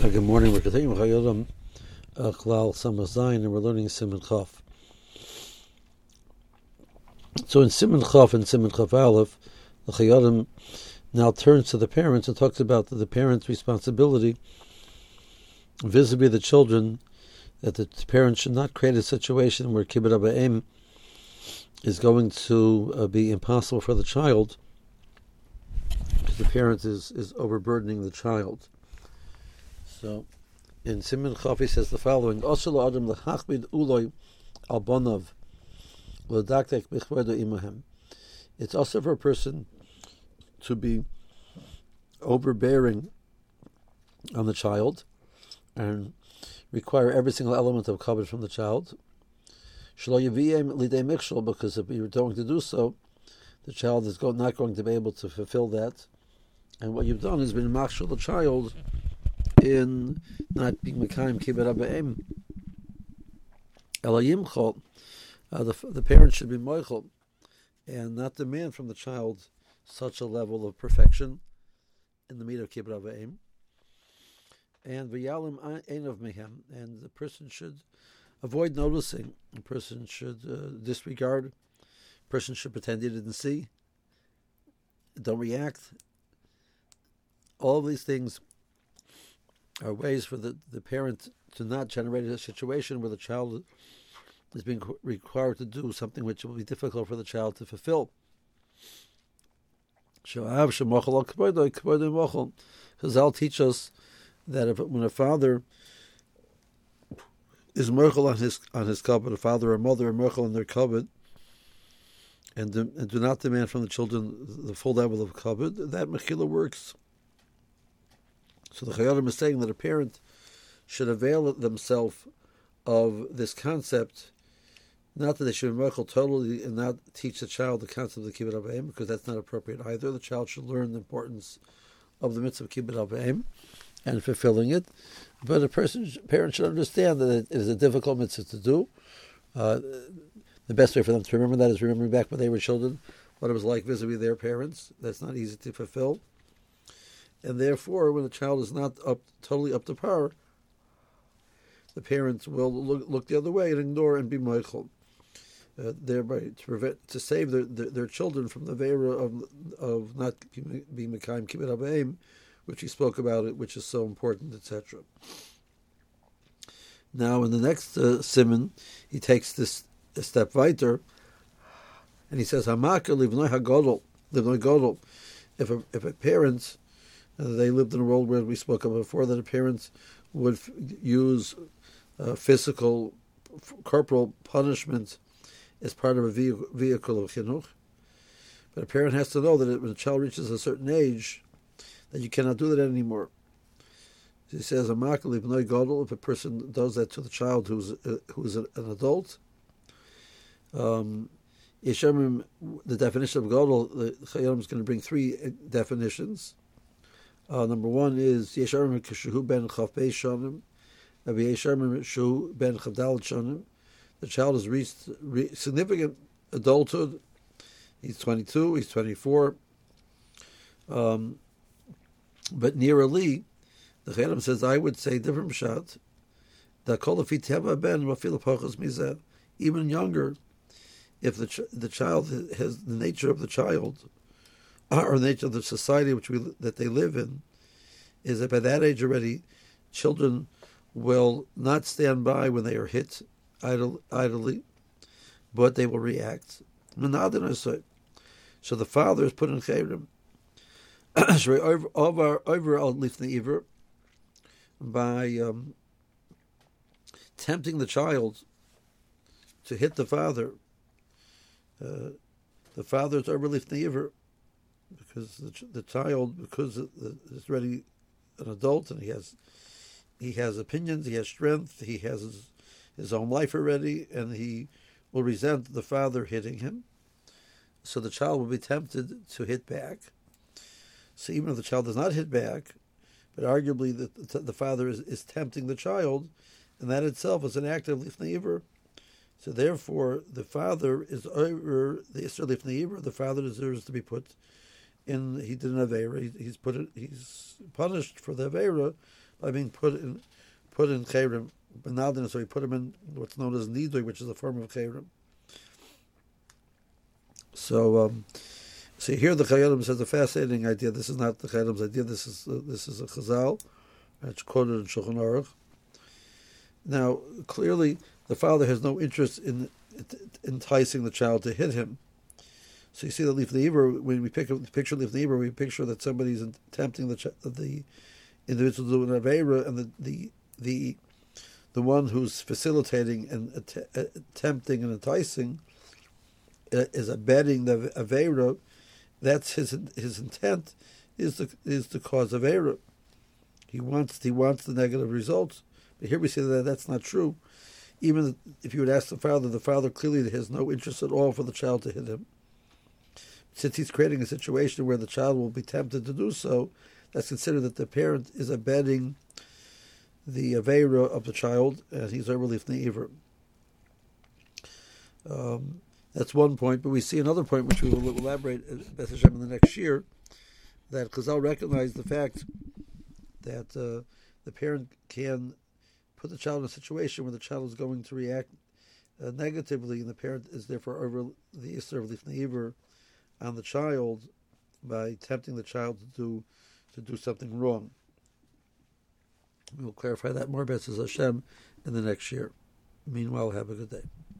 Good morning. We're continuing Chayyim Klal Samach Zayin, and we're learning Siman Chaf. So in Siman Chaf and Siman Chaf Aleph, the Chayyim now turns to the parents and talks about the parents' responsibility vis-a-vis the children, that the parents should not create a situation where Kibbut Abayim is going to be impossible for the child, because the parent is overburdening the child. So, in Siman Chaf he says the following: Osel Adam lechachmid uloi al bonav l'daktek bichvedo imahem. It's also for a person to be overbearing on the child and require every single element of covet from the child. Shelo yaviyem lidei mikshel, because if you're going to do so, the child is not going to be able to fulfill that. And what you've done is been machshel the child in not being Mekayim Kibbut Abayim. Elayimchol, the parent should be moichel and not demand from the child such a level of perfection in the meat of Kibbut Abayim. And v'yalim einav mehem, and the person should avoid noticing. The person should disregard. The person should pretend he didn't see. Don't react. All of these things are ways for the parent to not generate a situation where the child is being required to do something which will be difficult for the child to fulfill. Chazal teach us that when a father is merchel on his covet, a father or mother are merchel on their covet, and do not demand from the children the full level of covet, that mechila works. So the Chayyim is saying that a parent should avail themselves of this concept, not that they should be merchel totally and not teach the child the concept of Kibbut Abayim, because that's not appropriate either. The child should learn the importance of the mitzvah of Kibbut Abayim and fulfilling it. But parent should understand that it is a difficult mitzvah to do. The best way for them to remember that is remembering back when they were children, what it was like vis-a-vis their parents. That's not easy to fulfill. And therefore, when the child is not totally up to par, the parents will look the other way and ignore and be moichel, thereby to save their children from the veira of not being mekayim kibbut abayim, which he spoke about it, which is so important, etc. Now, in the next siman, he takes this a step weiter, and he says, "Hamaka livnoi hagodol, livnoi godol." If a parent, they lived in a world where we spoke of before, that a parent would use physical, corporal punishment as part of a vehicle of chinuch. But a parent has to know that when a child reaches a certain age, that you cannot do that anymore. He says, if a person does that to the child who's an adult, the definition of godol, the Chayyim is going to bring three definitions. Number one is Yesharim Kishu ben Chafbei Shanim, Yesharim Shu ben Chavdal Shanim. The child has reached significant adulthood. He's 22, he's 24. But near Ali, the Chayyim says, I would say different pshat. That kol afi teva ben mafil pachas mizeh, even younger, if the child has the nature of the child, or the nature of the society that they live in, is that by that age already, children will not stand by when they are hit idly, but they will react. So the father is put in chayrim by tempting the child to hit the father. The father is over lifnei iver, because the child, because is already an adult and he has opinions, he has strength, he has his own life already, and he will resent the father hitting him. So the child will be tempted to hit back. So even if the child does not hit back, but arguably the father is tempting the child, and that itself is an act of lifnei iver. So therefore, the father is over the Isser lifnei iver. The father deserves to be put in. He did an avera. He's punished for the avera by being put in chayrim benaldin, so he put him in what's known as nidui, which is a form of chayrim. So, see here the Chayyim says a fascinating idea. This is not the Chayyim's idea. This is a Chazal, it's quoted in Shulchan Aruch. Now, clearly, the father has no interest in enticing the child to hit him. So you see that Lifnei Iver, when we picture Lifnei Iver, we picture that somebody's tempting the individual to do an Aveira, and the one who's facilitating and tempting and enticing is abetting the Aveira. That's his intent is to cause Aveira. He wants the negative results. But here we see that that's not true. Even if you would ask the father clearly has no interest at all for the child to hit him. Since he's creating a situation where the child will be tempted to do so, that's considered that the parent is abetting the Aveira of the child, and he's over Lifnei Iver. That's one point, but we see another point which we will elaborate B'ez Hashem in the next year, that Chazal recognized the fact that the parent can put the child in a situation where the child is going to react negatively, and the parent is therefore over the Isser of Lifnei Iver on the child by tempting the child to do something wrong. We will clarify that more, B'ez Hashem, in the next year. Meanwhile, have a good day.